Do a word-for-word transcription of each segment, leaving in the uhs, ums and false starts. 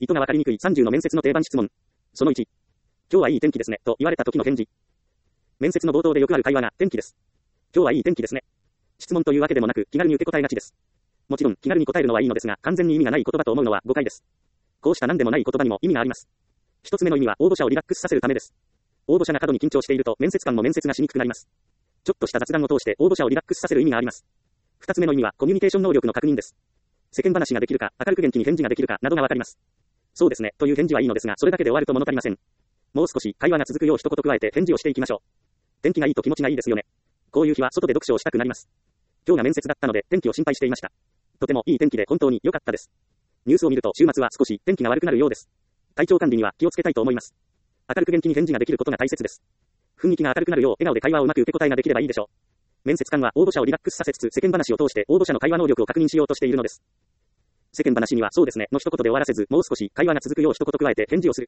意図がわかりにくいさんじゅうの面接の定番質問。そのいち。今日はいい天気ですね、と言われた時の返事。面接の冒頭でよくある会話が、天気です。今日はいい天気ですね。質問というわけでもなく、気軽に受け答えがちです。もちろん、気軽に答えるのはいいのですが、完全に意味がない言葉と思うのは誤解です。こうした何でもない言葉にも意味があります。一つ目の意味は、応募者をリラックスさせるためです。応募者が過度に緊張していると、面接官も面接がしにくくなります。ちょっとした雑談を通して、応募者をリラックスさせる意味があります。二つ目の意味は、コミュニケーション能力の確認です。世間話ができるか、明るく元気に返事ができるか、などがわかります。そうですね、という返事はいいのですが、それだけで終わると物足りません。もう少し会話が続くよう一言加えて返事をしていきましょう。天気がいいと気持ちがいいですよね。こういう日は外で読書をしたくなります。今日が面接だったので天気を心配していました。とてもいい天気で本当に良かったです。ニュースを見ると週末は少し天気が悪くなるようです。体調管理には気をつけたいと思います。明るく元気に返事ができることが大切です。雰囲気が明るくなるよう笑顔で会話をうまく受け答えができればいいでしょう。面接官は応募者をリラックスさせつつ世間話を通して応募者の会話能力を確認しようとしているのです。世間話にはそうですねの一言で終わらせず、もう少し会話が続くよう一言加えて返事をする。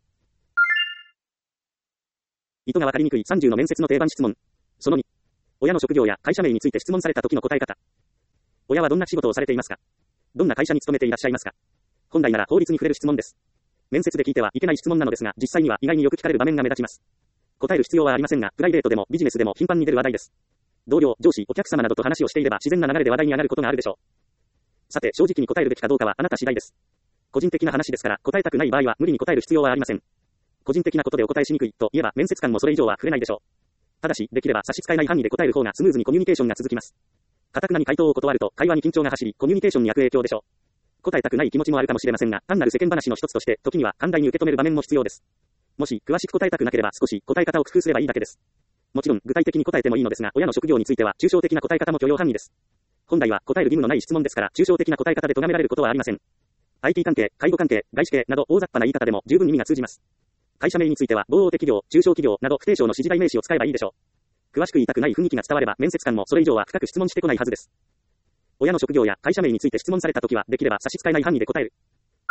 意図がわかりにくいさんじゅうの面接の定番質問。そのに。親の職業や会社名について質問された時の答え方。親はどんな仕事をされていますか？どんな会社に勤めていらっしゃいますか？本来なら法律に触れる質問です。面接で聞いてはいけない質問なのですが、実際には意外によく聞かれる場面が目立ちます。答える必要はありませんが、プライベートでもビジネスでも頻繁に出る話題です。同僚、上司、お客様などと話をしていれば自然な流れで話題に上がることがあるでしょう。さて、正直に答えるべきかどうかはあなた次第です。個人的な話ですから、答えたくない場合は無理に答える必要はありません。個人的なことでお答えしにくいと言えば面接官もそれ以上は触れないでしょう。ただし、できれば差し支えない範囲で答える方がスムーズにコミュニケーションが続きます。堅くなに回答を断ると会話に緊張が走り、コミュニケーションに悪影響でしょう。答えたくない気持ちもあるかもしれませんが、単なる世間話の一つとして、時には寛大に受け止める場面も必要です。もし、詳しく答えたくなければ少し答え方を工夫すればいいだけです。もちろん、具体的に答えてもいいのですが、親の職業については抽象的な答え方も許容範囲です。本来は答える義務のない質問ですから、抽象的な答え方で咎められることはありません。アイティー 関係、介護関係、外資系など大雑把な言い方でも十分意味が通じます。会社名については、某大手企業、中小企業など不定称の指示代名詞を使えばいいでしょう。詳しく言いたくない雰囲気が伝われば、面接官もそれ以上は深く質問してこないはずです。親の職業や会社名について質問されたときは、できれば差し支えない範囲で答える。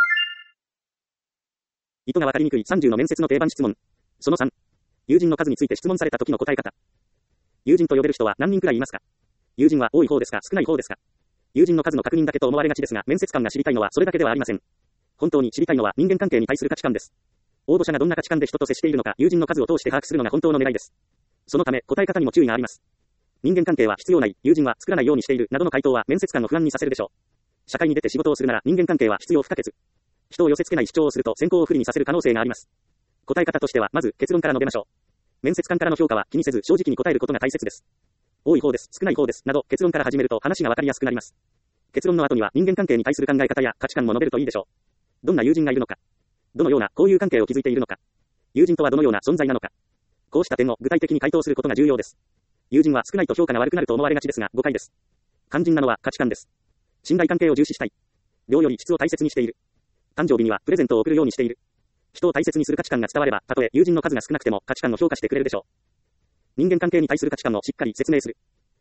意図がわかりにくいさんじゅうの面接の定番質問。そのさん。友人の数について質問されたときの答え方。友人と呼べる人は何人くらいいますか？友人は多い方ですか、少ない方ですか？友人の数の確認だけと思われがちですが、面接官が知りたいのはそれだけではありません。本当に知りたいのは人間関係に対する価値観です。応募者がどんな価値観で人と接しているのか、友人の数を通して把握するのが本当の狙いです。そのため、答え方にも注意があります。人間関係は必要ない、友人は作らないようにしているなどの回答は面接官を不安にさせるでしょう。社会に出て仕事をするなら人間関係は必要不可欠。人を寄せ付けない主張をすると選考を不利にさせる可能性があります。答え方としてはまず結論から述べましょう。面接官からの評価は気にせず正直に答えることが大切です。多い方です、少ない方ですなど結論から始めると話がわかりやすくなります。結論の後には人間関係に対する考え方や価値観も述べるといいでしょう。どんな友人がいるのか、どのような交友関係を築いているのか、友人とはどのような存在なのか、こうした点を具体的に回答することが重要です。友人は少ないと評価が悪くなると思われがちですが誤解です。肝心なのは価値観です。信頼関係を重視したい。量より質を大切にしている。誕生日にはプレゼントを贈るようにしている。人を大切にする価値観が伝われば、たとえ友人の数が少なくても価値観を評価してくれるでしょう。人間関係に対する価値観をしっかり説明する。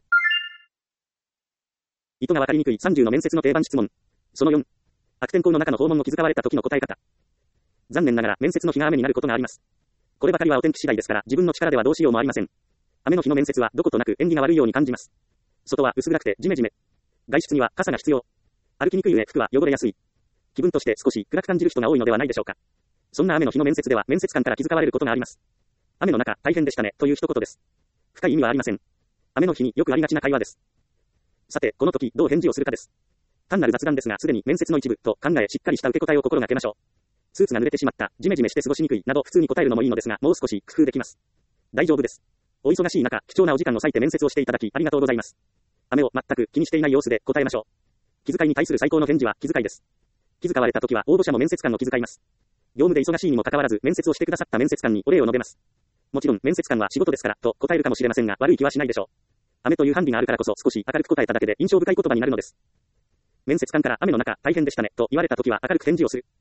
意図がわかりにくいさんじゅうの面接の定番質問。そのよん。悪天候の中の訪問を気遣われた時の答え方。残念ながら面接の日が雨になることがあります。こればかりはお天気次第ですから自分の力ではどうしようもありません。雨の日の面接はどことなく縁起が悪いように感じます。外は薄暗くてジメジメ。外出には傘が必要。歩きにくい上服は汚れやすい。気分として少し暗く感じる人が多いのではないでしょうか。そんな雨の日の面接では面接官から気遣われることがあります。雨の中大変でしたねという一言です。深い意味はありません。雨の日によくありがちな会話です。さてこの時どう返事をするかです。単なる雑談ですがすでに面接の一部と考えしっかりした受け答えを心がけましょう。スーツが濡れてしまった、ジメジメして過ごしにくいなど普通に答えるのもいいのですがもう少し工夫できます。大丈夫です。お忙しい中貴重なお時間を割いて面接をしていただきありがとうございます。雨を全く気にしていない様子で答えましょう。気遣いに対する最高の返事は気遣いです。気遣われた時は応募者も面接官を気遣います。業務で忙しいにもかかわらず面接をしてくださった面接官にお礼を述べます。もちろん面接官は仕事ですからと答えるかもしれませんが悪い気はしないでしょう。雨というハンディがあるからこそ少し明るく答えただけで印象深い言葉になるのです。面接官から雨の中大変でしたねと言われた時は明るく返事をする。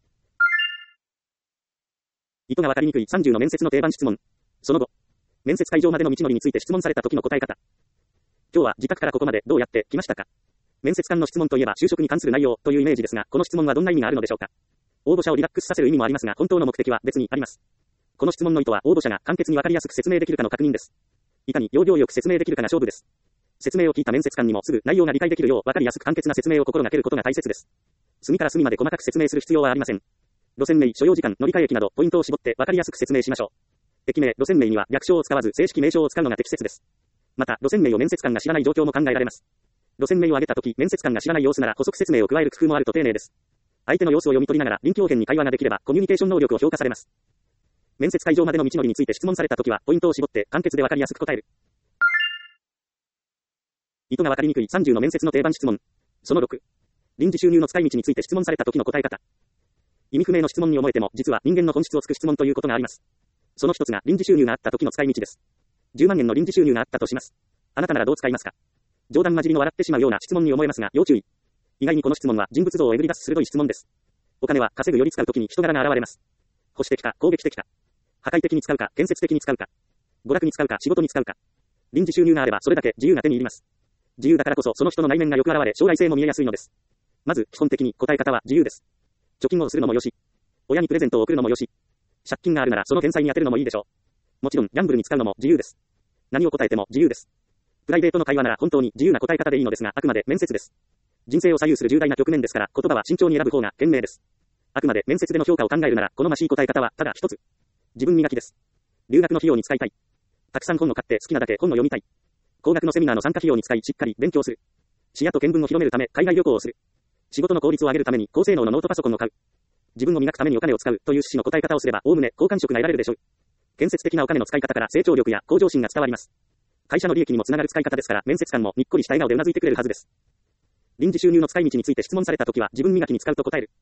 意図がわかりにくいさんじゅうの面接の定番質問。その後、面接会場までの道のりについて質問された時の答え方。今日は自宅からここまでどうやって来ましたか？面接官の質問といえば就職に関する内容というイメージですが、この質問はどんな意味があるのでしょうか？応募者をリラックスさせる意味もありますが、本当の目的は別にあります。この質問の意図は応募者が簡潔にわかりやすく説明できるかの確認です。いかに要領よく説明できるかが勝負です。説明を聞いた面接官にもすぐ内容が理解できるようわかりやすく簡潔な説明を心がけることが大切です。隅から隅まで細かく説明する必要はありません。 路線名、所要時間、乗り換え駅など、ポイントを絞って分かりやすく説明しましょう。駅名、路線名には略称を使わず正式名称を使うのが適切です。また、路線名を面接官が知らない状況も考えられます。路線名を挙げたとき、面接官が知らない様子なら補足説明を加える工夫もあると丁寧です。相手の様子を読み取りながら臨機応変に会話ができればコミュニケーション能力を評価されます。面接会場までの道のりについて質問されたときは、ポイントを絞って簡潔で分かりやすく答える。意図が分かりにくいさんじゅうの面接の定番質問。そのろく。臨時収入の使い道について質問されたときの答え方。意味不明の質問に思えても、実は人間の本質をつく質問ということがあります。その一つが臨時収入があったときの使い道です。じゅうまんえんの臨時収入があったとします。あなたならどう使いますか？冗談交じりの笑ってしまうような質問に思えますが、要注意。意外にこの質問は人物像をえぐり出す鋭い質問です。お金は稼ぐより使うときに人柄が現れます。保守的か攻撃的か。破壊的に使うか建設的に使うか。娯楽に使うか仕事に使うか。臨時収入があればそれだけ自由が手に入ります。自由だからこそその人の内面がよく現れ将来性も見えやすいのです。まず基本的に答え方は自由です。貯金をするのもよし。親にプレゼントを送るのもよし。借金があるならその返済に充てるのもいいでしょう。もちろんギャンブルに使うのも自由です。何を答えても自由です。プライベートの会話なら本当に自由な答え方でいいのですが、あくまで面接です。人生を左右する重大な局面ですから、言葉は慎重に選ぶ方が賢明です。あくまで面接での評価を考えるなら、好ましい答え方はただ一つ。自分磨きです。留学の費用に使いたい。たくさん本を買って好きなだけ本を読みたい。高額のセミナーの参加費用に使いしっかり勉強する。視野と見聞を広めるため海外旅行をする。仕事の効率を上げるために高性能のノートパソコンを買う。自分を磨くためにお金を使うという趣旨の答え方をすれば、おおむね好感触が得られるでしょう。建設的なお金の使い方から成長力や向上心が伝わります。会社の利益にもつながる使い方ですから、面接官もにっこりした笑顔でうなずいてくれるはずです。臨時収入の使い道について質問されたときは、自分磨きに使うと答える。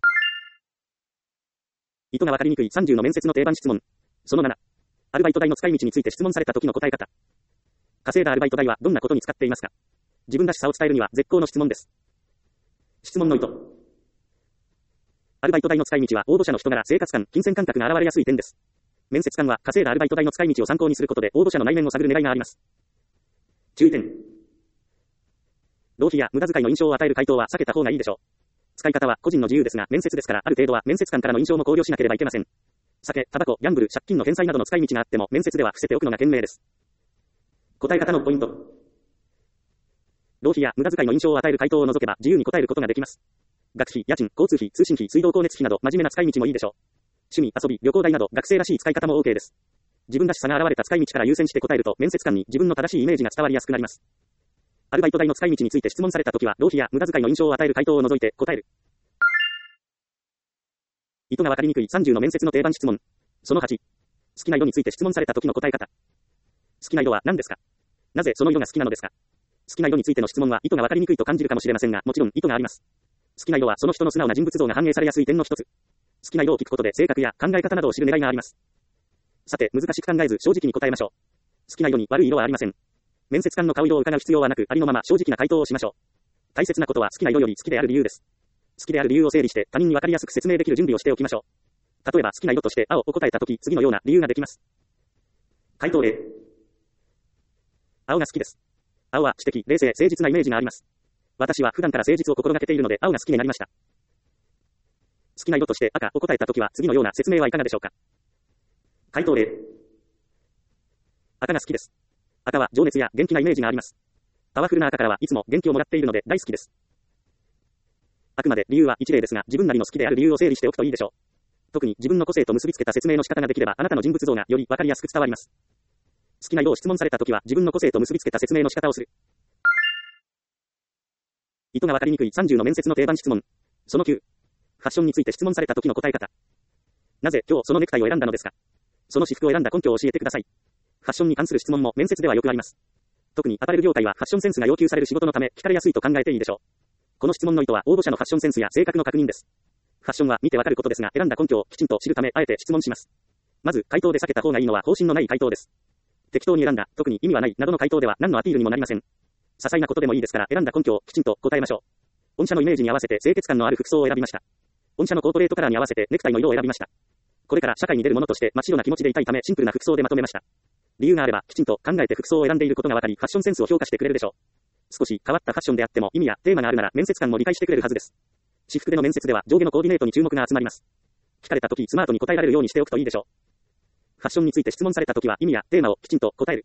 意図がわかりにくいさんじゅうの面接の定番質問。そのなな。アルバイト代の使い道について質問されたときの答え方。稼いだアルバイト代はどんなことに使っていますか？自分らしさを伝えるには絶好の質問です。質問の意図。アルバイト代の使い道は応募者の人柄、生活感、金銭感覚が現れやすい点です。面接官は稼いだアルバイト代の使い道を参考にすることで応募者の内面を探る狙いがあります。注意点。浪費や無駄遣いの印象を与える回答は避けた方がいいでしょう。使い方は個人の自由ですが、面接ですからある程度は面接官からの印象も考慮しなければいけません。酒、タバコ、ギャンブル、借金の返済などの使い道があっても面接では伏せておくのが賢明です。答え方のポイント。浪費や無駄遣いの印象を与える回答を除けば自由に答えることができます。学費、家賃、交通費、通信費、水道光熱費など真面目な使い道もいいでしょう。趣味、遊び、旅行代など学生らしい使い方も OK です。自分らしさが現れた使い道から優先して答えると面接官に自分の正しいイメージが伝わりやすくなります。アルバイト代の使い道について質問されたときは浪費や無駄遣いの印象を与える回答を除いて答える。意図がわかりにくいさんじゅうの面接の定番質問。そのはち。好きな色について質問されたときの答え方。好きな色は何ですか？なぜその色が好きなのですか？好きな色についての質問は意図がわかりにくいと感じるかもしれませんが、もちろん意図があります。好きな色はその人の素直な人物像が反映されやすい点の一つ。好きな色を聞くことで性格や考え方などを知る狙いがあります。さて、難しく考えず正直に答えましょう。好きな色に悪い色はありません。面接官の顔色を伺う必要はなく、ありのまま正直な回答をしましょう。大切なことは好きな色より好きである理由です。好きである理由を整理して他人にわかりやすく説明できる準備をしておきましょう。例えば好きな色として青を答えたとき、次のような理由ができます。回答例。青が好きです。青は知的、冷静、誠実なイメージがあります。私は普段から誠実を心がけているので青が好きになりました。好きな色として赤を答えたときは次のような説明はいかがでしょうか。回答例。赤が好きです。赤は情熱や元気なイメージがあります。パワフルな赤からはいつも元気をもらっているので大好きです。あくまで理由は一例ですが、自分なりの好きである理由を整理しておくといいでしょう。特に自分の個性と結びつけた説明の仕方ができれば、あなたの人物像がよりわかりやすく伝わります。好きな色を質問されたときは、自分の個性と結びつけた説明の仕方をする。意図がわかりにくいさんじゅうの面接の定番質問。そのきゅう。ファッションについて質問されたときの答え方。なぜ今日そのネクタイを選んだのですか？その私服を選んだ根拠を教えてください。ファッションに関する質問も面接ではよくあります。特にアパレル業界はファッションセンスが要求される仕事のため聞かれやすいと考えていいでしょう。この質問の意図は応募者のファッションセンスや性格の確認です。ファッションは見てわかることですが、選んだ根拠をきちんと知るためあえて質問します。まず回答で避けた方がいいのは方針のない回答です。適当に選んだ、特に意味はないなどの回答では何のアピールにもなりません。些細なことでもいいですから選んだ根拠をきちんと答えましょう。御社のイメージに合わせて清潔感のある服装を選びました。御社のコーポレートカラーに合わせてネクタイの色を選びました。これから社会に出るものとして真っ白な気持ちでいたいためシンプルな服装でまとめました。理由があればきちんと考えて服装を選んでいることがわかり、ファッションセンスを評価してくれるでしょう。少し変わったファッションであっても意味やテーマがあるなら面接官も理解してくれるはずです。私服での面接では上下のコーディネートに注目が集まります。聞かれたときスマートに答えられるようにしておくといいでしょう。ファッションについて質問されたときは意味やテーマをきちんと答える。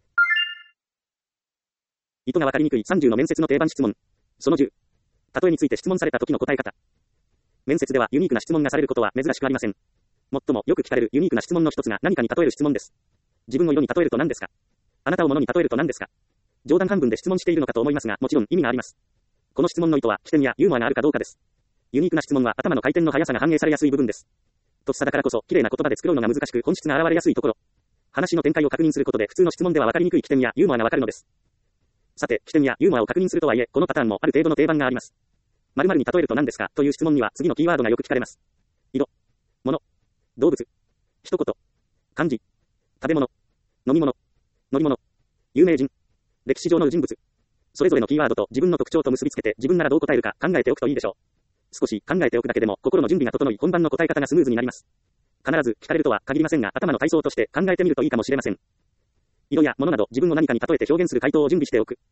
意図がわかりにくいさんじゅうの面接の定番質問。そのじゅう。例えについて質問されたときの答え方。 面接ではユニークな質問がされることは珍しくありません。最もよく聞かれるユニークな質問の一つが何かに例える質問です。自分を色に例えると何ですか？あなたを物に例えると何ですか？冗談半分で質問しているのかと思いますが、もちろん意味があります。この質問の意図は、起点やユーモアがあるかどうかです。ユニークな質問は頭の回転の速さが反映されやすい部分です。とっさだからこそ、綺麗な言葉で作ろうのが難しく、本質が現れやすいところ。話の展開を確認することで、普通の質問では分かりにくい起点やユーモアが分かるのです。さて、起点やユーモアを確認するとはいえ、このパターンもある程度の定番があります。〇〇に例えると何ですかという質問には、次のキーワードがよく聞かれます。色、物、動物、一言、漢字、食べ物、飲み物、乗り物、有名人、歴史上の人物。それぞれのキーワードと自分の特徴と結びつけて自分ならどう答えるか考えておくといいでしょう。少し考えておくだけでも心の準備が整い本番の答え方がスムーズになります。必ず聞かれるとは限りませんが頭の体操として考えてみるといいかもしれません。色や物など自分を何かに例えて表現する回答を準備しておく。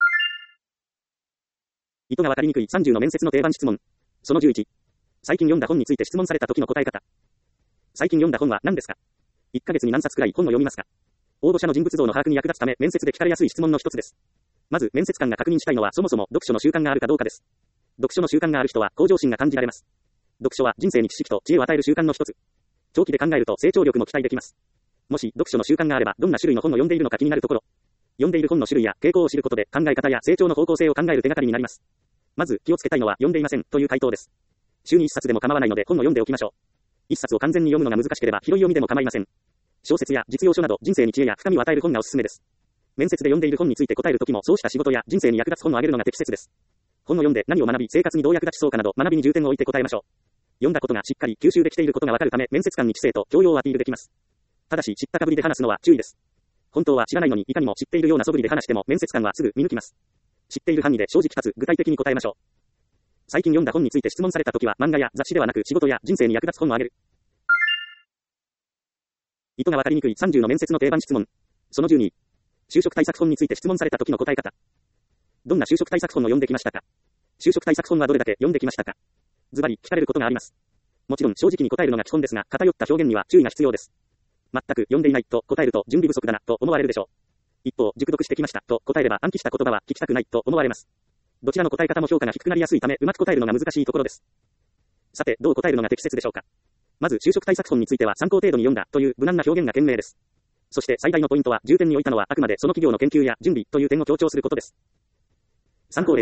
意図がわかりにくいさんじゅうの面接の定番質問。そのじゅういち。最近読んだ本について質問された時の答え方。最近読んだ本は何ですか？いっかげつに何冊くらい本を読みますか？応募者の人物像の把握に役立つため面接で聞かれやすい質問の一つです。まず面接官が確認したいのはそもそも読書の習慣があるかどうかです。読書の習慣がある人は向上心が感じられます。読書は人生に知識と知恵を与える習慣の一つ。長期で考えると成長力も期待できます。もし読書の習慣があればどんな種類の本を読んでいるのか気になるところ。読んでいる本の種類や傾向を知ることで考え方や成長の方向性を考える手がかりになります。まず気をつけたいのは読んでいませんという回答です。週にいっさつでも構わないので本を読んでおきましょう。いっさつを完全に読むのが難しければ拾い読みでも構いません。小説や実用書など人生に知恵や深みを与える本がおすすめです。面接で読んでいる本について答えるときもそうした仕事や人生に役立つ本をあげるのが適切です。本を読んで何を学び生活にどう役立ちそうかなど学びに重点を置いて答えましょう。読んだことがしっかり吸収できていることがわかるため面接官に知性と教養をアピールできます。ただし知ったかぶりで話すのは注意です。本当は知らないのにいかにも知っているような素振りで話しても面接官はすぐ見抜きます。知っている範囲で正直かつ具体的に答えましょう。最近読んだ本について質問されたときは漫画や雑誌ではなく仕事や人生に役立つ本をあげる。意図がわかりにくいさんじゅうの面接の定番質問。そのじゅうに。就職対策本について質問された時の答え方。どんな就職対策本を読んできましたか？就職対策本はどれだけ読んできましたか？ズバリ聞かれることがあります。もちろん正直に答えるのが基本ですが、偏った表現には注意が必要です。全く読んでいないと答えると準備不足だなと思われるでしょう。一方、熟読してきましたと答えれば暗記した言葉は聞きたくないと思われます。どちらの答え方も評価が低くなりやすいため、うまく答えるのが難しいところです。さて、どう答えるのが適切でしょうか？まず就職対策本については参考程度に読んだという無難な表現が賢明です。そして最大のポイントは重点に置いたのはあくまでその企業の研究や準備という点を強調することです。参考例。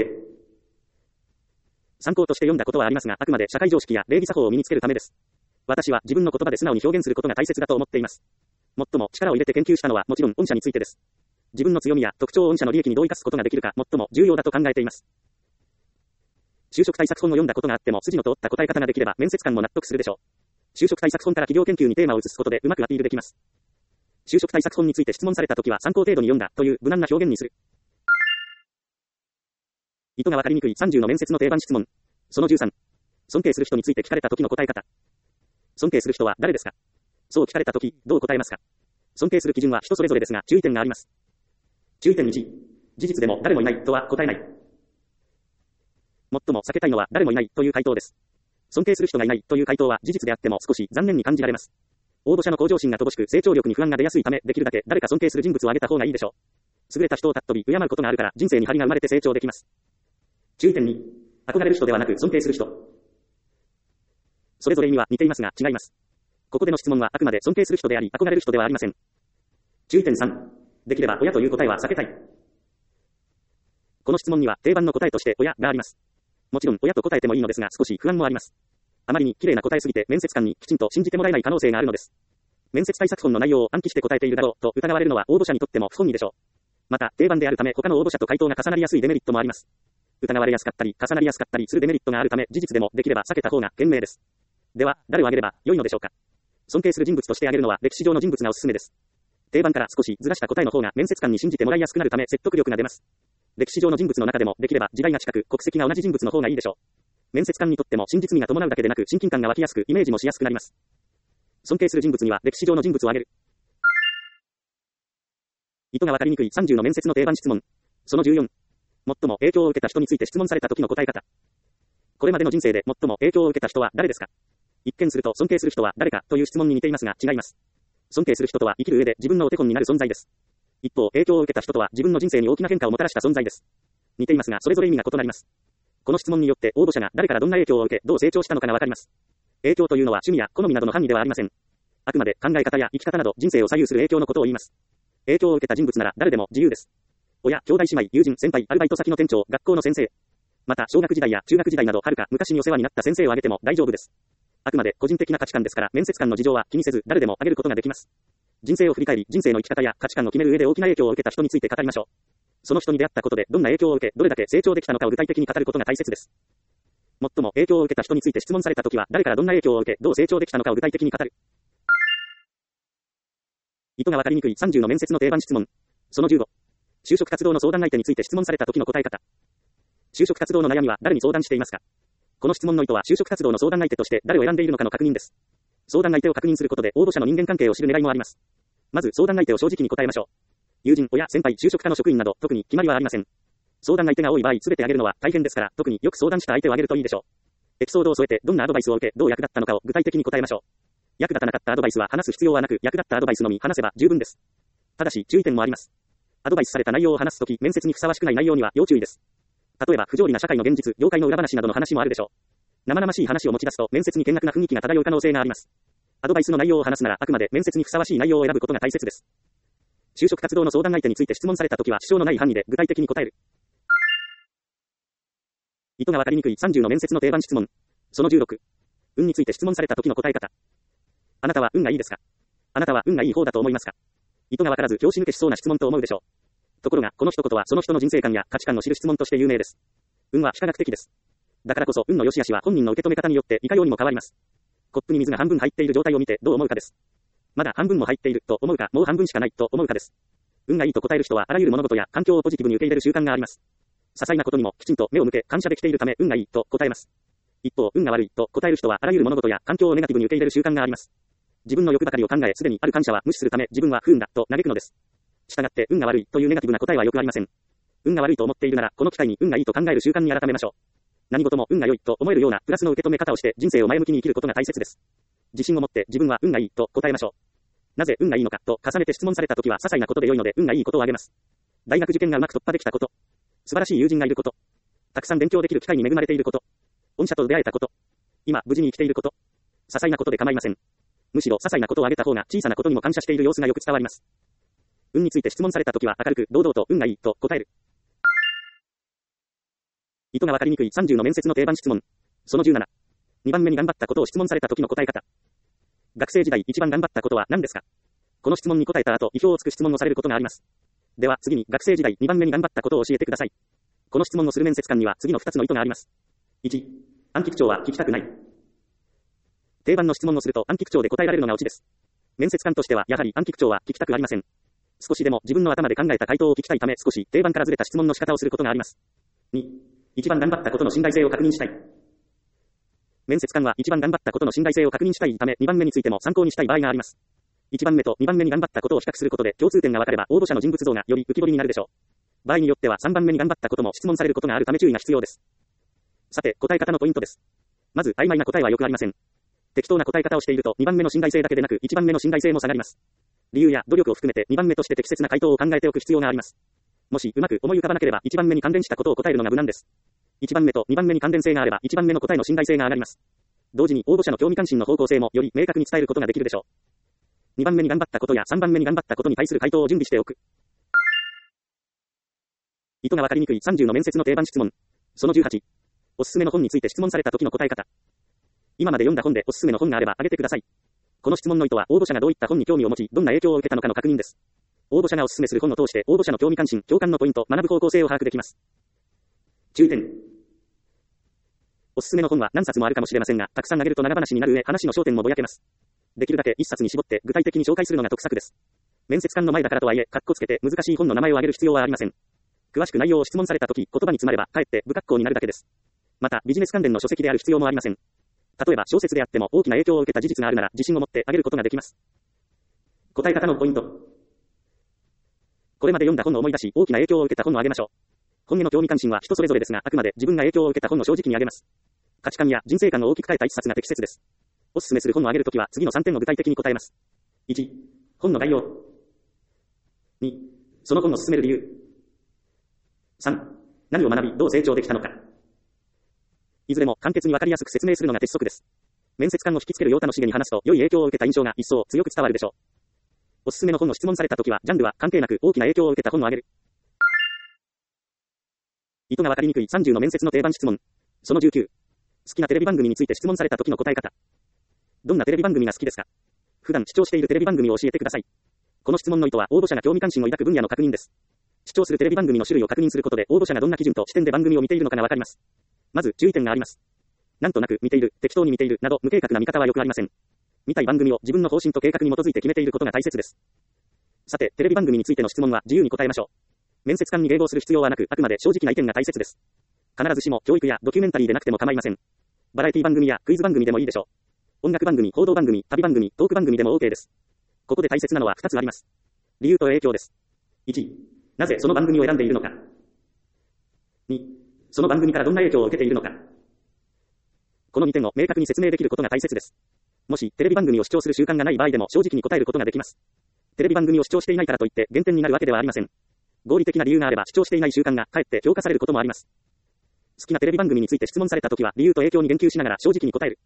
参考として読んだことはありますが、あくまで社会常識や礼儀作法を身につけるためです。私は自分の言葉で素直に表現することが大切だと思っています。最も力を入れて研究したのはもちろん御社についてです。自分の強みや特徴を御社の利益にどう生かすことができるか最も重要だと考えています。就職対策本を読んだことがあっても筋の通った答え方ができれば面接官も納得するでしょう。就職対策本から企業研究にテーマを移すことでうまくアピールできます。就職対策本について質問されたときは参考程度に読んだという無難な表現にする。意図がわかりにくいさんじゅうの面接の定番質問。そのじゅうさん。尊敬する人について聞かれたときの答え方。尊敬する人は誰ですか？そう聞かれたとき、どう答えますか？尊敬する基準は人それぞれですが、注意点があります。注意点いち。事実でも誰もいないとは答えない。最も避けたいのは誰もいないという回答です。尊敬する人がいないという回答は事実であっても少し残念に感じられます。応募者の向上心が乏しく成長力に不安が出やすいため、できるだけ誰か尊敬する人物を挙げた方がいいでしょう。優れた人を尊び敬うことがあるから人生に張りが生まれて成長できます。注意点に。憧れる人ではなく尊敬する人。それぞれ意味は似ていますが違います。ここでの質問はあくまで尊敬する人であり憧れる人ではありません。注意点さん。できれば親という答えは避けたい。この質問には定番の答えとして親があります。もちろん親と答えてもいいのですが少し不安もあります。あまりに綺麗な答えすぎて面接官にきちんと信じてもらえない可能性があるのです。面接対策本の内容を暗記して答えているだろうと疑われるのは応募者にとっても不本意でしょう。また定番であるため他の応募者と回答が重なりやすいデメリットもあります。疑われやすかったり重なりやすかったりするデメリットがあるため事実でもできれば避けた方が賢明です。では誰を挙げれば良いのでしょうか。尊敬する人物として挙げるのは歴史上の人物がおすすめです。定番から少しずらした答えの方が面接官に信じてもらいやすくなるため説得力が出ます。歴史上の人物の中でもできれば時代が近く国籍が同じ人物の方がいいでしょう。面接官にとっても真実味が伴うだけでなく親近感が湧きやすくイメージもしやすくなります。尊敬する人物には歴史上の人物を挙げる。意図がわかりにくいさんじゅうの面接の定番質問。そのじゅうよん。最も影響を受けた人について質問された時の答え方。これまでの人生で最も影響を受けた人は誰ですか？一見すると尊敬する人は誰かという質問に似ていますが違います。尊敬する人とは生きる上で自分のお手本になる存在です。一方、影響を受けた人とは自分の人生に大きな変化をもたらした存在です。似ていますがそれぞれ意味が異なります。 この質問によって応募者が誰からどんな影響を受け、どう成長したのかがわかります。影響というのは趣味や好みなどの範囲ではありません。あくまで考え方や生き方など人生を左右する影響のことを言います。影響を受けた人物なら誰でも自由です。親、兄弟姉妹、友人、先輩、アルバイト先の店長、学校の先生。また、小学時代や中学時代など、はるか昔にお世話になった先生を挙げても大丈夫です。あくまで個人的な価値観ですから、面接官の事情は気にせず、誰でも挙げることができます。人生を振り返り、人生の生き方や価値観を決める上で大きな影響を受けた人について語りましょう。その人に出会ったことで、どんな影響を受け、どれだけ成長できたのかを具体的に語ることが大切です。最も影響を受けた人について質問されたときは、誰からどんな影響を受け、どう成長できたのかを具体的に語る。意図がわかりにくいさんじゅうの面接の定番質問。そのじゅうご。就職活動の相談相手について質問された時の答え方。就職活動の悩みは誰に相談していますか？この質問の意図は就職活動の相談相手として誰を選んでいるのかの確認です。相談相手を確認することで応募者の人間関係を知る狙いもあります。まず相談相手を正直に答えましょう。友人、親、先輩、就職課の職員など特に決まりはありません。相談相手が多い場合全て挙げるのは大変ですから、特によく相談した相手を挙げるといいでしょう。エピソードを添えてどんなアドバイスを受け、どう役立ったのかを具体的に答えましょう。役立たなかったアドバイスは話す必要はなく、役立ったアドバイスのみ話せば十分です。ただし注意点もあります。アドバイスされた内容を話すとき、面接にふさわしくない内容には要注意です。例えば不条理な社会の現実、業界の裏話などの話もあるでしょう。生々しい話を持ち出すと面接に険悪な雰囲気が漂う可能性があります。アドバイスの内容を話すならあくまで面接にふさわしい内容を選ぶことが大切です。就職活動の相談相手について質問されたときは支障のない範囲で具体的に答える。意図がわかりにくいさんじゅうの面接の定番質問。そのじゅうろく。運について質問されたときの答え方。あなたは運がいいですか？あなたは運がいい方だと思いますか？意図がわからず拍子抜けしそうな質問と思うでしょう。ところが、この一言はその人の人生観や価値観を知る質問として有名です。運は非科学的です。だからこそ、運の良し悪しは本人の受け止め方によっていかようにも変わります。コップに水が半分入っている状態を見てどう思うかです。まだ半分も入っていると思うか、もう半分しかないと思うかです。運がいいと答える人はあらゆる物事や環境をポジティブに受け入れる習慣があります。些細なことにもきちんと目を向け感謝できているため運がいいと答えます。一方、運が悪いと答える人はあらゆる物事や環境をネガティブに受け入れる習慣があります。自分の欲ばかりを考え、すでにある感謝は無視するため自分は不運だと嘆くのです。したがって運が悪いというネガティブな答えはよくありません。運が悪いと思っているなら、この機会に運がいいと考える習慣に改めましょう。何事も運が良いと思えるようなプラスの受け止め方をして人生を前向きに生きることが大切です。自信を持って自分は運がいいと答えましょう。なぜ運がいいのかと重ねて質問されたときは些細なことで良いので運がいいことを挙げます。大学受験がうまく突破できたこと。素晴らしい友人がいること。たくさん勉強できる機会に恵まれていること。御社と出会えたこと。今無事に生きていること。些細なことで構いません。むしろ些細なことを挙げた方が小さなことにも感謝している様子がよく伝わります。運について質問されたときは明るく堂々と運がいいと答える。意図がわかりにくいさんじゅうの面接の定番質問。そのじゅうなな。にばんめに頑張ったことを質問されたときの答え方。学生時代一番頑張ったことは何ですか？この質問に答えた後、意表をつく質問をされることがあります。では次に学生時代にばんめに頑張ったことを教えてください。この質問をする面接官には次のふたつの意図があります。いち. 暗記口調は聞きたくない。定番の質問をすると暗記口調で答えられるのがオチです。面接官としてはやはり暗記口調は聞きたくありません。少しでも自分の頭で考えた回答を聞きたいため少し定番からずれた質問の仕方をすることがあります。に. 一番頑張ったことの信頼性を確認したい。面接官は一番頑張ったことの信頼性を確認したいためにばんめについても参考にしたい場合があります。いちばんめとにばんめに頑張ったことを比較することで共通点が分かれば応募者の人物像がより浮き彫りになるでしょう。場合によってはさんばんめに頑張ったことも質問されることがあるため注意が必要です。さて、答え方のポイントです。まず、曖昧な答えはよくありません。適当な答え方をしているとにばんめの信頼性だけでなくいちばんめの信頼性も下がります。理由や努力を含めてにばんめとして適切な回答を考えておく必要があります。もしうまく思い浮かばなければいちばんめに関連したことを答えるのが無難です。いちばんめとにばんめに関連性があればいちばんめの答えの信頼性が上がります。同時に応募者の興味関心の方向性もより明確に伝えることができるでしょう。にばんめに頑張ったことやさんばんめに頑張ったことに対する回答を準備しておく。意図がわかりにくいさんじゅうの面接の定番質問。そのじゅうはち。おすすめの本について質問された時の答え方。今まで読んだ本でおすすめの本があれば挙げてください。この質問の意図は応募者がどういった本に興味を持ち、どんな影響を受けたのかの確認です。応募者がおすすめする本を通して応募者の興味関心、共感のポイント、学ぶ方向性を把握できます。注意点。おすすめの本は何冊もあるかもしれませんが、たくさん挙げると長話になる上、話の焦点もぼやけます。できるだけ一冊に絞って具体的に紹介するのが得策です。面接官の前だからとはいえ、カッコつけて難しい本の名前を挙げる必要はありません。詳しく内容を質問されたとき、言葉に詰まれば、かえって不格好になるだけです。また、ビジネス関連の書籍である必要もありません。例えば、小説であっても大きな影響を受けた事実があるなら、自信を持って挙げることができます。答え方のポイント。これまで読んだ本を思い出し、大きな影響を受けた本を挙げましょう。本への興味関心は人それぞれですが、あくまで自分が影響を受けた本を正直に挙げます。価値観や人生観を大きく変えた一冊が適切です。おすすめする本を挙げるときは、次のさんてんを具体的に答えます。いち. 本の概要。に. その本を勧める理由。さん. 何を学び、どう成長できたのか。 いずれも簡潔にわかりやすく説明するのが鉄則です。面接官を引きつけるよう楽しげに話すと、良い影響を受けた印象が一層強く伝わるでしょう。おすすめの本を質問されたときは、ジャンルは関係なく大きな影響を受けた本を挙げる。意図がわかりにくいさんじゅうの面接の定番質問。そのじゅうきゅう。好きなテレビ番組について質問された時の答え方。どんなテレビ番組が好きですか？普段視聴しているテレビ番組を教えてください。この質問の意図は応募者が興味関心を抱く分野の確認です。視聴するテレビ番組の種類を確認することで応募者がどんな基準と視点で番組を見ているのかがわかります。まず注意点があります。なんとなく見ている、適当に見ているなど無計画な見方はよくありません。見たい番組を自分の方針と計画に基づいて決めていることが大切です。さて、テレビ番組についての質問は自由に答えましょう。面接官に迎合する必要はなく、あくまで正直な意見が大切です。必ずしも教育やドキュメンタリーでなくても構いません。バラエティ番組やクイズ番組でもいいでしょう。音楽番組、報道番組、旅番組、トーク番組でも OK です。ここで大切なのはふたつあります。理由と影響です。いち、なぜその番組を選んでいるのか。に、その番組からどんな影響を受けているのか。このにてんを明確に説明できることが大切です。もしテレビ番組を視聴する習慣がない場合でも正直に答えることができます。テレビ番組を視聴していないからといって減点になるわけではありません。合理的な理由があれば視聴していない習慣がかえって評価されることもあります。好きなテレビ番組について質問されたときは理由と影響に言及しながら正直に答える。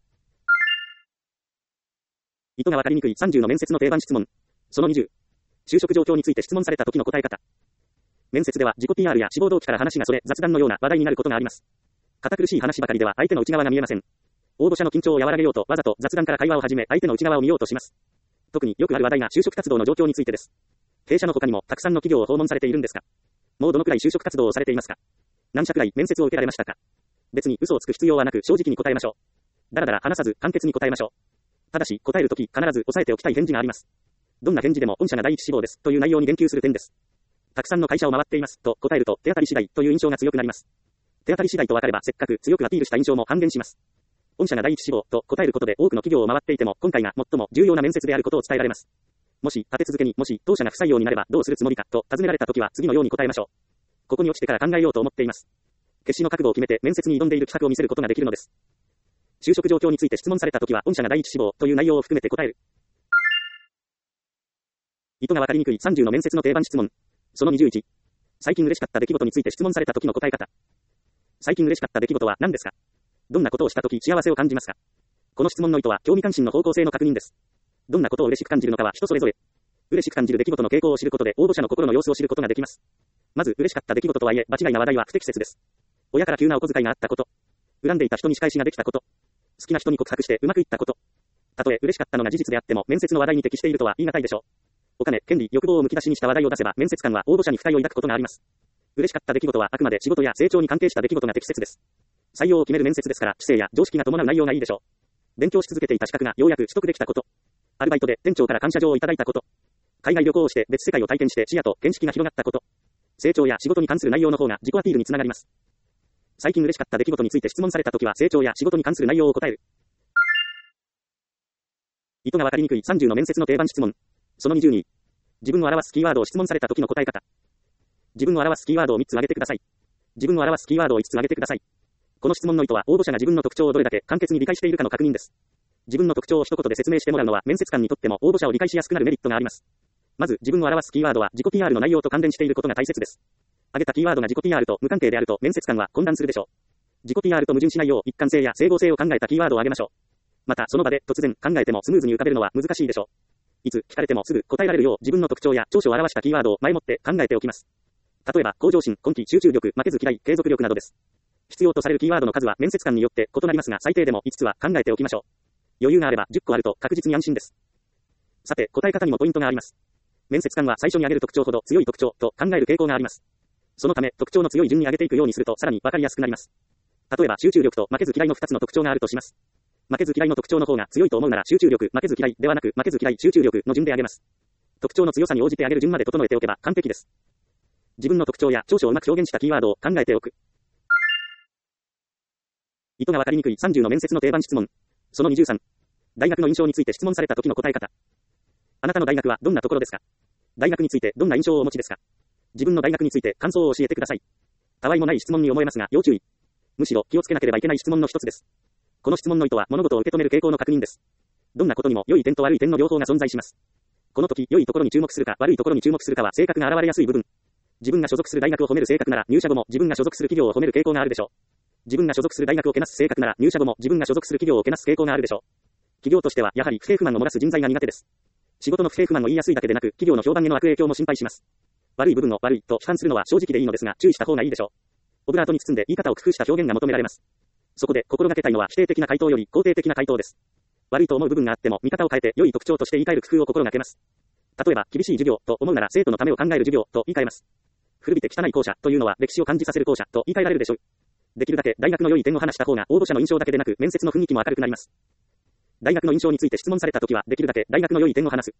意図がわかりにくいさんじゅうの面接の定番質問。そのにじゅう。就職状況について質問された時の答え方。面接では自己 ピーアール や志望動機から話がそれ雑談のような話題になることがあります。堅苦しい話ばかりでは相手の内側が見えません。応募者の緊張を和らげようとわざと雑談から会話を始め相手の内側を見ようとします。特によくある話題が就職活動の状況についてです。弊社の他にもたくさんの企業を訪問されているんですか？もうどのくらい就職活動をされていますか？何社くらい面接を受けられましたか？別に嘘をつく必要はなく正直に答えましょう。だらだら話さず簡潔に答えましょう。ただし答えるとき必ず押さえておきたい返事があります。どんな返事でも御社が第一志望ですという内容に言及する点です。たくさんの会社を回っていますと答えると手当たり次第という印象が強くなります。手当たり次第と分かればせっかく強くアピールした印象も半減します。御社が第一志望と答えることで多くの企業を回っていても今回が最も重要な面接であることを伝えられます。もし立て続けにもし当社が不採用になればどうするつもりかと尋ねられたときは次のように答えましょう。ここに落ちてから考えようと思っています。決死の覚悟を決めて面接に挑んでいる気迫を見せることができるのです。就職状況について質問されたときは御社が第一志望という内容を含めて答える。意図がわかりにくいさんじゅうの面接の定番質問。そのにじゅういち。最近嬉しかった出来事について質問された時の答え方。最近嬉しかった出来事は何ですか？どんなことをした時幸せを感じますか？この質問の意図は興味関心の方向性の確認です。どんなことを嬉しく感じるのかは人それぞれ。嬉しく感じる出来事の傾向を知ることで応募者の心の様子を知ることができます。まず嬉しかった出来事とはいえ場違いな話題は不適切です。親から急なお小遣いがあったこと。恨んでいた人に仕返しができたこと。好きな人に告白してうまくいったこと。たとえ嬉しかったのが事実であっても面接の話題に適しているとは言い難いでしょう。お金、権利、欲望をむき出しにした話題を出せば面接官は応募者に不快を抱くことがあります。嬉しかった出来事はあくまで仕事や成長に関係した出来事が適切です。採用を決める面接ですから知性や常識が伴う内容がいいでしょう。勉強し続けていた資格がようやく取得できたこと。アルバイトで店長から感謝状をいただいたこと。海外旅行をして別世界を体験して視野と見識が広がったこと。成長や仕事に関する内容の方が自己アピールにつながります。最近嬉しかった出来事について質問されたときは成長や仕事に関する内容を答える。意図がわかりにくいさんじゅうの面接の定番質問。そのにじゅうに。自分を表すキーワードを質問された時の答え方。自分を表すキーワードをみっつ挙げてください。自分を表すキーワードをいつつ挙げてください。この質問の意図は応募者が自分の特徴をどれだけ簡潔に理解しているかの確認です。自分の特徴を一言で説明してもらうのは面接官にとっても応募者を理解しやすくなるメリットがあります。まず自分を表すキーワードは自己 ピーアール の内容と関連していることが大切です。挙げたキーワードが自己 ピーアール と無関係であると面接官は混乱するでしょう。自己 ピーアール と矛盾しないよう一貫性や整合性を考えたキーワードを挙げましょう。またその場で突然考えてもスムーズに浮かべるのは難しいでしょう。いつ聞かれてもすぐ答えられるよう自分の特徴や長所を表したキーワードを前もって考えておきます。例えば向上心、根気、集中力、負けず嫌い、継続力などです。必要とされるキーワードの数は面接官によって異なりますが最低でもいつつは考えておきましょう。余裕があればじゅっこあると確実に安心です。さて答え方にもポイントがあります。面接官は最初に挙げる特徴ほど強い特徴と考える傾向があります。そのため特徴の強い順に挙げていくようにするとさらに分かりやすくなります。例えば集中力と負けず嫌いのふたつの特徴があるとします。負けず嫌いの特徴の方が強いと思うなら集中力、負けず嫌いではなく負けず嫌い、集中力の順で挙げます。特徴の強さに応じて挙げる順まで整えておけば完璧です。自分の特徴や長所をうまく表現したキーワードを考えておく。意図がわかりにくいさんじゅうの面接の定番質問。そのにじゅうさん。大学の印象について質問された時の答え方。あなたの大学はどんなところですか？大学についてどんな印象をお持ちですか？自分の大学について感想を教えてください。たわいもない質問に思えますが要注意。むしろ気をつけなければいけない質問の一つです。この質問の意図は物事を受け止める傾向の確認です。どんなことにも良い点と悪い点の両方が存在します。この時良いところに注目するか悪いところに注目するかは性格が現れやすい部分。自分が所属する大学を褒める性格なら入社後も自分が所属する企業を褒める傾向があるでしょう。 自分が所属する大学をけなす性格なら、入社後も自分が所属する企業をけなす傾向があるでしょう。企業としては、やはり不平不満を漏らす人材が苦手です。仕事の不平不満を言いやすいだけでなく、企業の評判への悪影響も心配します。悪い部分を悪いと批判するのは正直でいいのですが、注意した方がいいでしょう。オブラートに包んで言い方を工夫した表現が求められます。そこで心がけたいのは否定的な回答より肯定的な回答です。悪いと思う部分があっても見方を変えて良い特徴として言い換える工夫を心がけます。例えば、厳しい授業と思うなら生徒のためを考える授業と言い換えます。古びて汚い校舎というのは歴史を感じさせる校舎と言い換えられるでしょう。できるだけ大学の良い点を話した方が応募者の印象だけでなく面接の雰囲気も明るくなります。大学の印象について質問されたときはできるだけ大学の良い点を話す。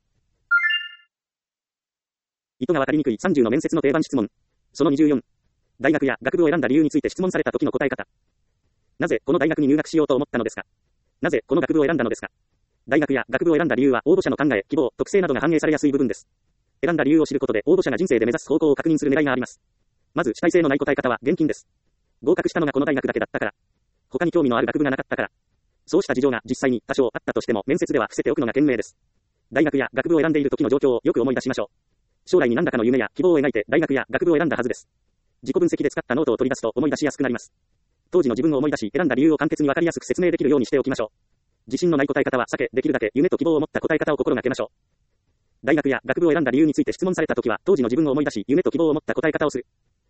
意図がわかりにくいさんじゅうの面接の定番質問。そのにじゅうよん。大学や学部を選んだ理由について質問されたときの答え方。なぜこの大学に入学しようと思ったのですか？なぜこの学部を選んだのですか？大学や学部を選んだ理由は応募者の考え、希望、特性などが反映されやすい部分です。選んだ理由を知ることで応募者が人生で目指す方向を確認する狙いがあります。まず主体性のない答え方は現金です。合格したのがこの大学だけだったから。他に興味のある学部がなかったから。そうした事情が実際に多少あったとしても面接では伏せておくのが賢明です。大学や学部を選んでいる時の状況をよく思い出しましょう。将来に何らかの夢や希望を描いて大学や学部を選んだはずです。自己分析で使ったノートを取り出すと思い出しやすくなります。当時の自分を思い出し選んだ理由を簡潔にわかりやすく説明できるようにしておきましょう。自信のない答え方は避け、できるだけ夢と希望を持った答え方を心がけましょう。大学や学部を選んだ理由について質問されたときは当時の自分を思い出し夢と希望を持った答え方をする。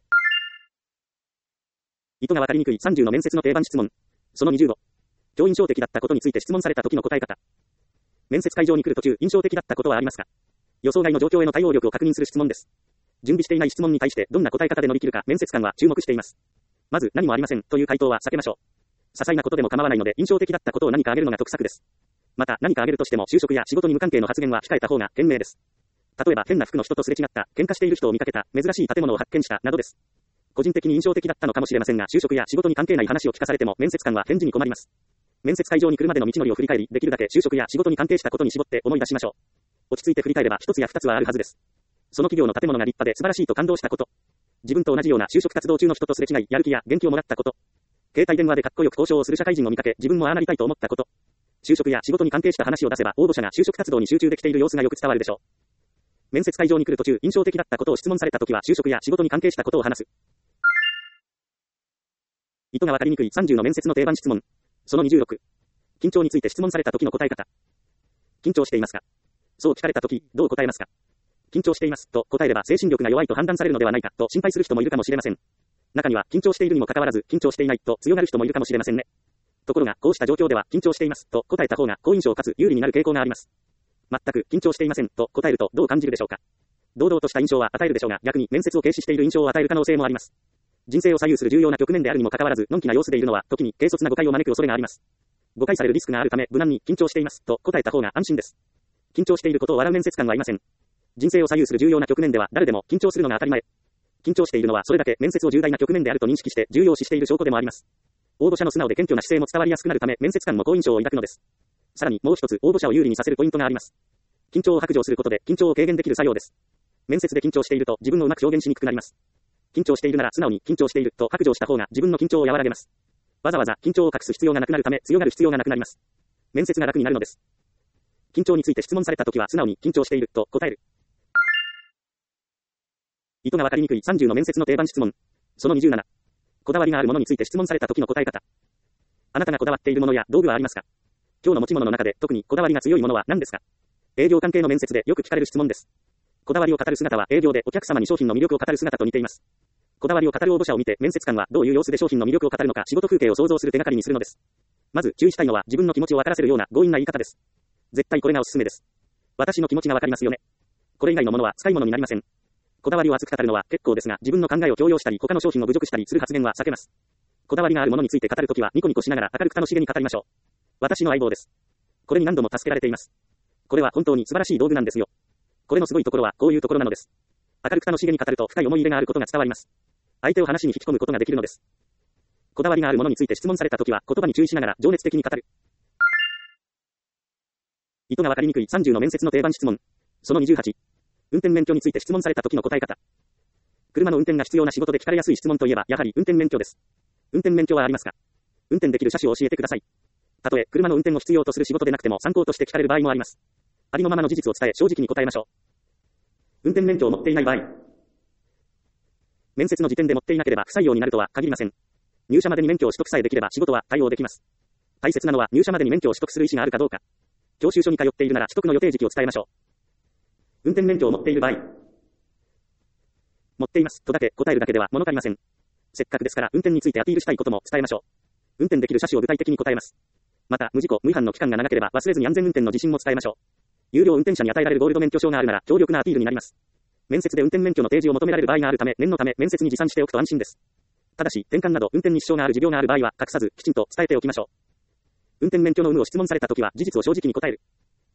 意図がわかりにくいさんじゅうの面接の定番質問。そのにじゅうご。今日印象的だったことについて質問された時の答え方。面接会場に来る途中印象的だったことはありますか？予想外の状況への対応力を確認する質問です。準備していない質問に対してどんな答え方で乗り切るか面接官は注目しています。まず何もありませんという回答は避けましょう。些細なことでも構わないので印象的だったことを何か挙げるのが得策です。また何か挙げるとしても就職や仕事に無関係の発言は控えた方が賢明です。例えば変な服の人とすれ違った、喧嘩している人を見かけた、珍しい建物を発見したなどです。個人的に印象的だったのかもしれませんが就職や仕事に関係ない話を聞かされても面接官は返事に困ります。面接会場に来るまでの道のりを振り返り、できるだけ就職や仕事に関係したことに絞って思い出しましょう。落ち着いて振り返れば一つや二つはあるはずです。その企業の建物が立派で素晴らしいと感動したこと。自分と同じような就職活動中の人とすれ違い、やる気や元気をもらったこと。携帯電話でかっこよく交渉をする社会人を見かけ、自分もああなりたいと思ったこと。就職や仕事に関係した話を出せば、応募者が就職活動に集中できている様子がよく伝わるでしょう。面接会場に来る途中、印象的だったことを質問されたときは、就職や仕事に関係したことを話す。意図がわかりにくいさんじゅうの面接の定番質問。そのにじゅうろく。緊張について質問されたときの答え方。緊張していますか？そう聞かれたとき、どう答えますか？緊張していますと答えれば精神力が弱いと判断されるのではないかと心配する人もいるかもしれません。中には緊張しているにもかかわらず緊張していないと強がる人もいるかもしれませんね。ところがこうした状況では緊張していますと答えた方が好印象かつ有利になる傾向があります。全く緊張していませんと答えるとどう感じるでしょうか。堂々とした印象は与えるでしょうが逆に面接を軽視している印象を与える可能性もあります。人生を左右する重要な局面であるにもかかわらずのんきな様子でいるのは時に軽率な誤解を招く恐れがあります。誤解されるリスクがあるため無難に緊張していますと答えた方が安心です。緊張していることを笑う面接官はいません。人生を左右する重要な局面では誰でも緊張するのが当たり前。緊張しているのはそれだけ面接を重大な局面であると認識して重要視している証拠でもあります。応募者の素直で謙虚な姿勢も伝わりやすくなるため面接官も好印象を抱くのです。さらにもう一つ応募者を有利にさせるポイントがあります。緊張を白状することで緊張を軽減できる作用です。面接で緊張していると自分をうまく表現しにくくなります。緊張しているなら素直に緊張していると白状した方が自分の緊張を和らげます。わざわざ緊張を隠す必要がなくなるため強がる必要がなくなります。面接が楽になるのです。緊張について質問されたときは素直に緊張していると答える。意図がわかりにくいさんじゅうの面接の定番質問。そのにじゅうなな。こだわりがあるものについて質問されたときの答え方。あなたがこだわっているものや道具はありますか？今日の持ち物の中で特にこだわりが強いものは何ですか？営業関係の面接でよく聞かれる質問です。こだわりを語る姿は営業でお客様に商品の魅力を語る姿と似ています。こだわりを語る応募者を見て面接官はどういう様子で商品の魅力を語るのか仕事風景を想像する手がかりにするのです。まず注意したいのは自分の気持ちを分からせるような強引な言い方です。絶対これがおすすめです。私の気持ちがわかりますよね。これ以外のものは使い物になりません。こだわりを熱く語るのは結構ですが、自分の考えを強要したり、他の商品を侮辱したりする発言は避けます。こだわりがあるものについて語るときは、ニコニコしながら明るく楽しげに語りましょう。私の相棒です。これに何度も助けられています。これは本当に素晴らしい道具なんですよ。これのすごいところはこういうところなのです。明るく楽しげに語ると深い思い入れがあることが伝わります。相手を話に引き込むことができるのです。こだわりがあるものについて質問されたときは、言葉に注意しながら情熱的に語る。意図がわかりにくいさんじゅうの面接の定番質問。そのにじゅうはち。運転免許について質問された時の答え方。車の運転が必要な仕事で聞かれやすい質問といえば、やはり運転免許です。運転免許はありますか？運転できる車種を教えてください。たとえ車の運転を必要とする仕事でなくても参考として聞かれる場合もあります。ありのままの事実を伝え正直に答えましょう。運転免許を持っていない場合。面接の時点で持っていなければ不採用になるとは限りません。 入社までに免許を取得さえできれば仕事は対応できます。大切なのは入社までに免許を取得する意思があるかどうか。教習所に通っているなら取得の予定時期を伝えましょう。運転免許を持っている場合。持っていますとだけ答えるだけでは物足りません。せっかくですから運転についてアピールしたいことも伝えましょう。運転できる車種を具体的に答えます。また、無事故、無違反の期間が長ければ忘れずに安全運転の自信も伝えましょう。有料運転者に与えられるゴールド免許証があるなら強力なアピールになります。面接で運転免許の提示を求められる場合があるため、念のため面接に持参しておくと安心です。ただし、転換など運転に支障がある持病がある場合は隠さずきちんと伝えておきましょう。運転免許の有無を質問されたときは事実を正直に答える。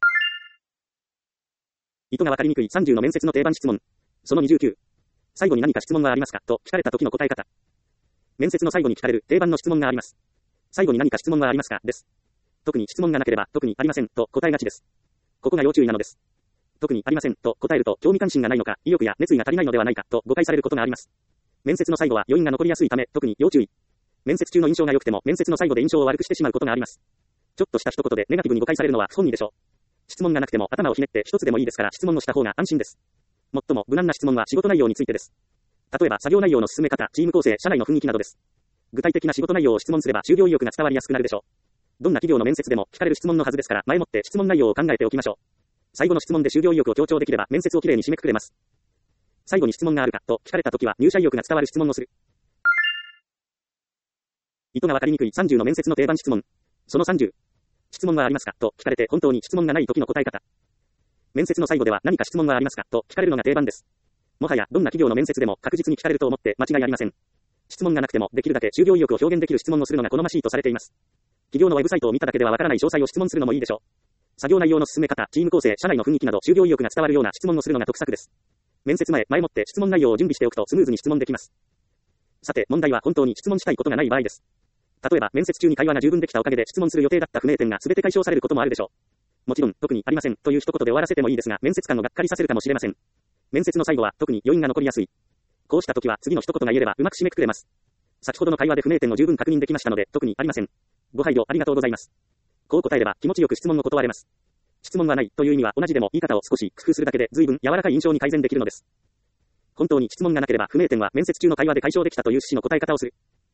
意図がわかりにくいさんじゅうの面接の定番質問。そのにじゅうきゅう。最後に何か質問はありますかと聞かれた時の答え方。面接の最後に聞かれる定番の質問があります。最後に何か質問はありますかです。特に質問がなければ特にありませんと答えがちです。ここが要注意なのです。特にありませんと答えると興味関心がないのか意欲や熱意が足りないのではないかと誤解されることがあります。面接の最後は余韻が残りやすいため特に要注意。面接中の印象が良くても面接の最後で印象を悪くしてしまうことがあります。ちょっとした一言でネガティブに誤解されるのは不本意でしょう。質問がなくても頭をひねって一つでもいいですから質問をした方が安心です。もっとも無難な質問は仕事内容についてです。例えば作業内容の進め方、チーム構成、社内の雰囲気などです。具体的な仕事内容を質問すれば就業意欲が伝わりやすくなるでしょう。どんな企業の面接でも聞かれる質問のはずですから前もって質問内容を考えておきましょう。最後の質問で就業意欲を強調できれば面接をきれいに締めくくれます。最後に質問があるかと聞かれたときは入社意欲が伝わる質問をする。意図がわかりにくいさんじゅうの面接の定番質問。そのさんじゅう。質問はありますかと聞かれて本当に質問がない時の答え方。面接の最後では何か質問はありますかと聞かれるのが定番です。もはやどんな企業の面接でも確実に聞かれると思って間違いありません。質問がなくてもできるだけ就業意欲を表現できる質問をするのが好ましいとされています。企業のウェブサイトを見ただけではわからない詳細を質問するのもいいでしょう。作業内容の進め方、チーム構成、社内の雰囲気など就業意欲が伝わるような質問をするのが得策です。面接前、前もって質問内容を準備しておくとスムーズに質問できます。さて、問題は本当に質問したいことがない場合です。例えば面接中に会話が十分できたおかげで質問する予定だった不明点が全て解消されることもあるでしょう。もちろん特にありませんという一言で終わらせてもいいですが面接官をがっかりさせるかもしれません。面接の最後は特に余韻が残りやすい。こうした時は次の一言が言えればうまく締めくくれます。先ほどの会話で不明点を十分確認できましたので特にありません。ご配慮ありがとうございます。こう答えれば気持ちよく質問を断れます。質問はないという意味は同じでも言い方を少し工夫するだけで随分柔らかい印象に改善できるのです。本当に質問がなければ不明点は面接中の会話で解消できたという趣旨の答え方をする。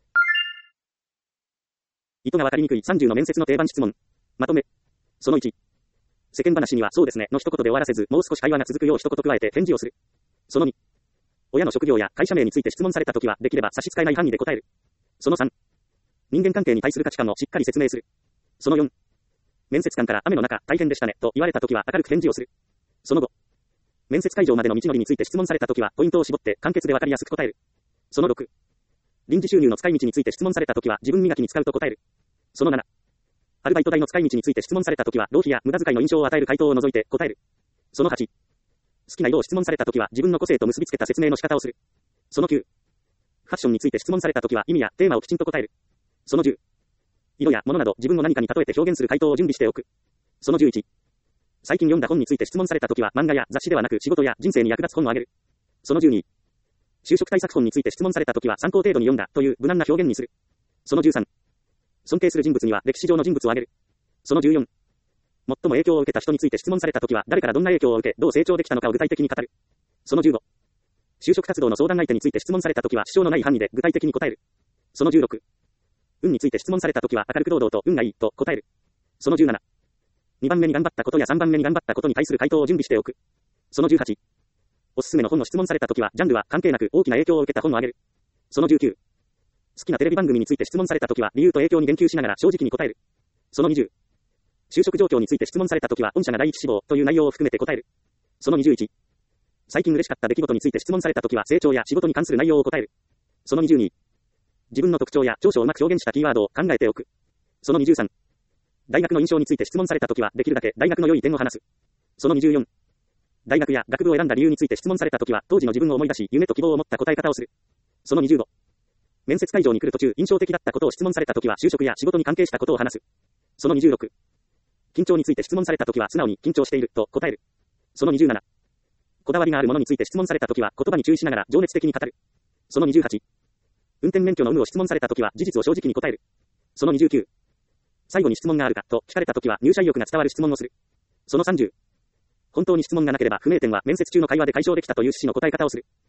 意図がわかりにくいさんじゅうの面接の定番質問。まとめ。そのいち。世間話にはそうですねの一言で終わらせずもう少し会話が続くよう一言加えて返事をする。そのに。親の職業や会社名について質問されたときはできれば差し支えない範囲で答える。そのさん。人間関係に対する価値観をしっかり説明する。そのよん。面接官から雨の中大変でしたねと言われたときは明るく返事をする。そのご。面接会場までの道のりについて質問されたときはポイントを絞って簡潔でわかりやすく答える。そのろく。臨時収入の使い道について質問されたときは自分磨きに使うと答える。そのなな。アルバイト代の使い道について質問されたときは浪費や無駄遣いの印象を与える回答を除いて答える。そのはち。好きな色を質問されたときは自分の個性と結びつけた説明の仕方をする。そのきゅう。ファッションについて質問されたときは意味やテーマをきちんと答える。そのじゅう。色や物など自分を何かに例えて表現する回答を準備しておく。そのじゅういち。最近読んだ本について質問されたときは漫画や雑誌ではなく仕事や人生に役立つ本をあげる。そのじゅうに。就職対策本について質問されたときは参考程度に読んだという無難な表現にする。そのじゅうさん。尊敬する人物には歴史上の人物を挙げる。そのじゅうよん。最も影響を受けた人について質問されたときは誰からどんな影響を受けどう成長できたのかを具体的に語る。そのじゅうご。就職活動の相談相手について質問されたときは支障のない範囲で具体的に答える。そのじゅうろく。運について質問されたときは明るく堂々と運がいいと答える。そのじゅうなな。にばんめに頑張ったことやさんばんめに頑張ったことに対する回答を準備しておく。そのじゅうはち。おすすめの本の質問されたときはジャンルは関係なく大きな影響を受けた本を挙げる。そのじゅうきゅう。好きなテレビ番組について質問されたときは理由と影響に言及しながら正直に答える。そのにじゅう。就職状況について質問されたときは御社が第一志望という内容を含めて答える。そのにじゅういち。最近嬉しかった出来事について質問されたときは成長や仕事に関する内容を答える。そのにじゅうに。自分の特徴や長所をうまく表現したキーワードを考えておく。そのにじゅうさん。大学の印象について質問されたときはできるだけ大学の良い点を話す。そのにじゅうよん。大学や学部を選んだ理由について質問されたときは当時の自分を思い出し夢と希望を持った答え方をする。そのにじゅうご。面接会場に来る途中印象的だったことを質問されたときは就職や仕事に関係したことを話す。そのにじゅうろく。緊張について質問されたときは素直に緊張していると答える。そのにじゅうなな。こだわりがあるものについて質問されたときは言葉に注意しながら情熱的に語る。そのにじゅうはち。運転免許の有無を質問されたときは事実を正直に答える。そのにじゅうきゅう。最後に質問があるかと聞かれたときは入社意欲が伝わる質問をする。そのさんじゅう。本当に質問がなければ不明点は面接中の会話で解消できたという趣旨の答え方をする。